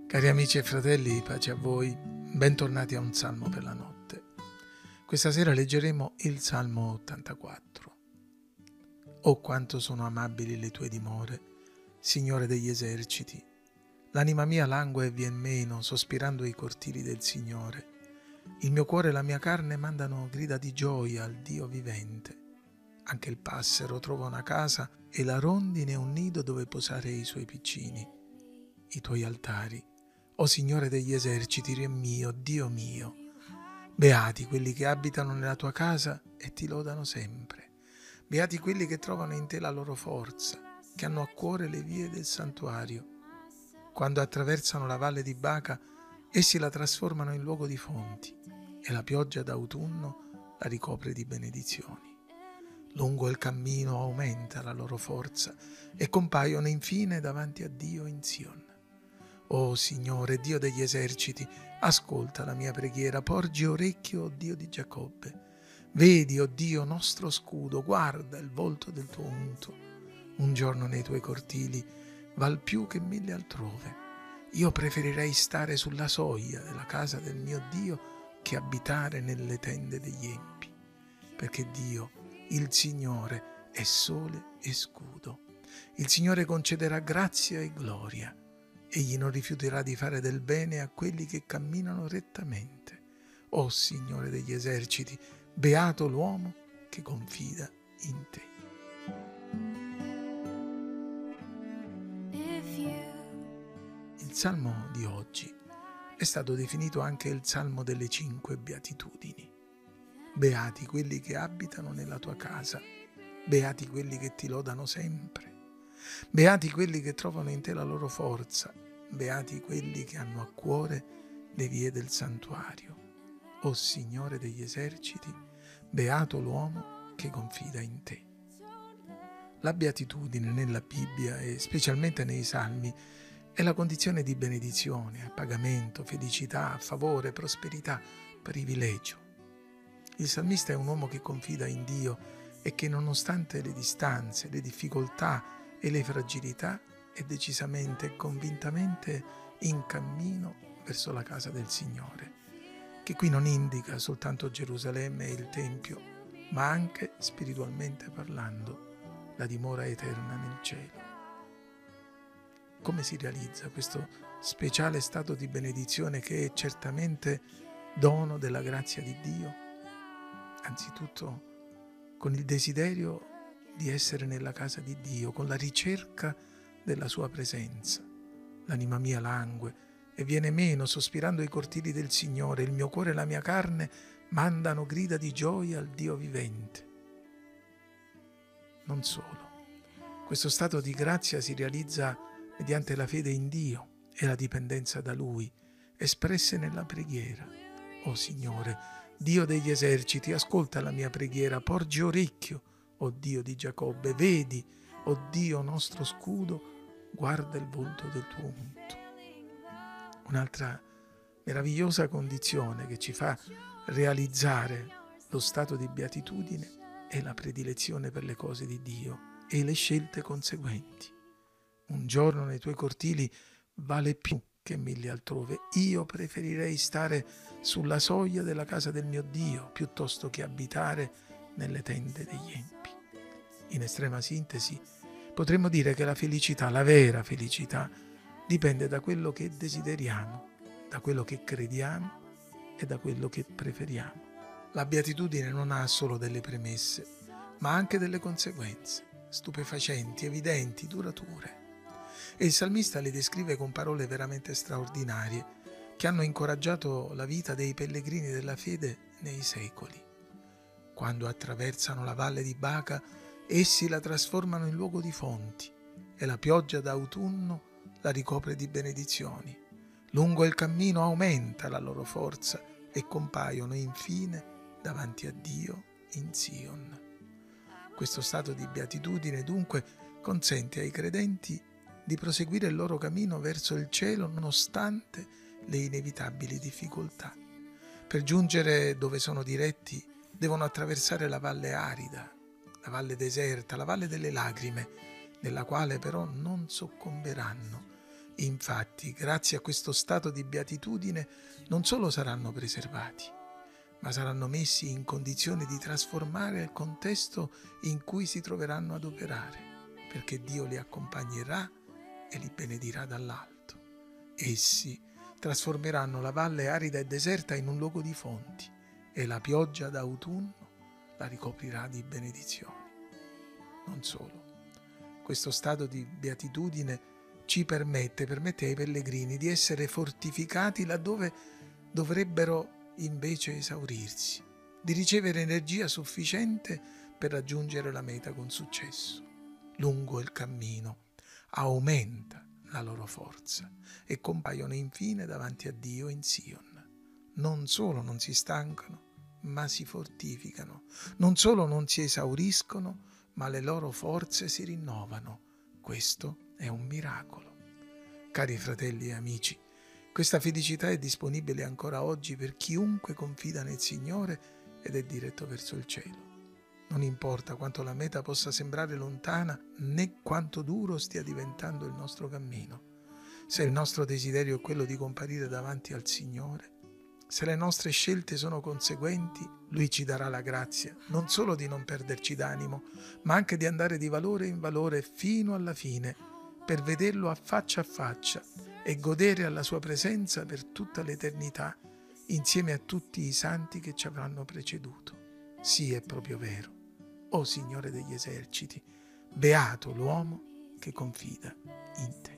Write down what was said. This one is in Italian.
Cari amici e fratelli, pace a voi, bentornati a un Salmo per la notte. Questa sera leggeremo il Salmo 84. Oh, quanto sono amabili le tue dimore, Signore degli eserciti! L'anima mia langue e vien meno, sospirando ai cortili del Signore. Il mio cuore e la mia carne mandano grida di gioia al Dio vivente. Anche il passero trova una casa e la rondine un nido dove posare i suoi piccini. I tuoi altari, o Signore degli eserciti, Re mio, Dio mio. Beati quelli che abitano nella tua casa e ti lodano sempre. Beati quelli che trovano in te la loro forza, che hanno a cuore le vie del santuario. Quando attraversano la valle di Baca, essi la trasformano in luogo di fonti, e la pioggia d'autunno la ricopre di benedizioni. Lungo il cammino aumenta la loro forza e compaiono infine davanti a Dio in Sion. O Signore, Dio degli eserciti, ascolta la mia preghiera, porgi orecchio, o Dio di Giacobbe. Vedi, o Dio, nostro scudo, guarda il volto del tuo unto. Un giorno nei tuoi cortili val più che 1000 altrove. Io preferirei stare sulla soglia della casa del mio Dio che abitare nelle tende degli empi. Perché Dio, il Signore, è sole e scudo. Il Signore concederà grazia e gloria. Egli non rifiuterà di fare del bene a quelli che camminano rettamente. O Signore degli eserciti, beato l'uomo che confida in te. Il Salmo di oggi è stato definito anche il Salmo delle 5 beatitudini. Beati quelli che abitano nella tua casa, beati quelli che ti lodano sempre. Beati quelli che trovano in te la loro forza, beati quelli che hanno a cuore le vie del santuario. O Signore degli eserciti, beato l'uomo che confida in te. La beatitudine nella Bibbia e specialmente nei Salmi è la condizione di benedizione, appagamento, felicità, favore, prosperità, privilegio. Il salmista è un uomo che confida in Dio e che nonostante le distanze, le difficoltà e le fragilità è decisamente e convintamente in cammino verso la casa del Signore, che qui non indica soltanto Gerusalemme e il Tempio, ma anche, spiritualmente parlando, la dimora eterna nel cielo. Come si realizza questo speciale stato di benedizione che è certamente dono della grazia di Dio? Anzitutto con il desiderio di essere nella casa di Dio, con la ricerca della sua presenza. L'anima mia langue e viene meno, sospirando ai cortili del Signore. Il mio cuore e la mia carne mandano grida di gioia al Dio vivente. Non solo. Questo stato di grazia si realizza mediante la fede in Dio e la dipendenza da Lui, espresse nella preghiera. O Signore, Dio degli eserciti, ascolta la mia preghiera, porgi orecchio, o Dio di Giacobbe, vedi, o Dio nostro scudo, guarda il volto del tuo unto. Un'altra meravigliosa condizione che ci fa realizzare lo stato di beatitudine è la predilezione per le cose di Dio e le scelte conseguenti. Un giorno nei tuoi cortili vale più che 1000 altrove. Io preferirei stare sulla soglia della casa del mio Dio piuttosto che abitare nelle tende degli empi. In estrema sintesi, potremmo dire che la felicità, la vera felicità, dipende da quello che desideriamo, da quello che crediamo e da quello che preferiamo. La beatitudine non ha solo delle premesse, ma anche delle conseguenze, stupefacenti, evidenti, durature. E il salmista le descrive con parole veramente straordinarie che hanno incoraggiato la vita dei pellegrini della fede nei secoli. Quando attraversano la valle di Baca, essi la trasformano in luogo di fonti e la pioggia d'autunno la ricopre di benedizioni. Lungo il cammino aumenta la loro forza e compaiono infine davanti a Dio in Sion. Questo stato di beatitudine dunque consente ai credenti di proseguire il loro cammino verso il cielo nonostante le inevitabili difficoltà. Per giungere dove sono diretti devono attraversare la valle arida, la valle deserta, la valle delle lacrime, nella quale però non soccomberanno. Infatti, grazie a questo stato di beatitudine, non solo saranno preservati, ma saranno messi in condizione di trasformare il contesto in cui si troveranno ad operare, perché Dio li accompagnerà e li benedirà dall'alto. Essi trasformeranno la valle arida e deserta in un luogo di fonti e la pioggia d'autunno la ricoprirà di benedizioni. Non solo, questo stato di beatitudine permette ai pellegrini di essere fortificati laddove dovrebbero invece esaurirsi, di ricevere energia sufficiente per raggiungere la meta con successo. Lungo il cammino aumenta la loro forza e compaiono infine davanti a Dio in Sion. Non solo non si stancano, ma si fortificano. Non solo non si esauriscono, ma le loro forze si rinnovano. Questo è un miracolo. Cari fratelli e amici, questa felicità è disponibile ancora oggi per chiunque confida nel Signore ed è diretto verso il cielo. Non importa quanto la meta possa sembrare lontana, né quanto duro stia diventando il nostro cammino. Se il nostro desiderio è quello di comparire davanti al Signore, se le nostre scelte sono conseguenti, Lui ci darà la grazia non solo di non perderci d'animo, ma anche di andare di valore in valore fino alla fine, per vederlo a faccia e godere alla sua presenza per tutta l'eternità, insieme a tutti i santi che ci avranno preceduto. Sì, è proprio vero. O Signore degli eserciti, beato l'uomo che confida in te.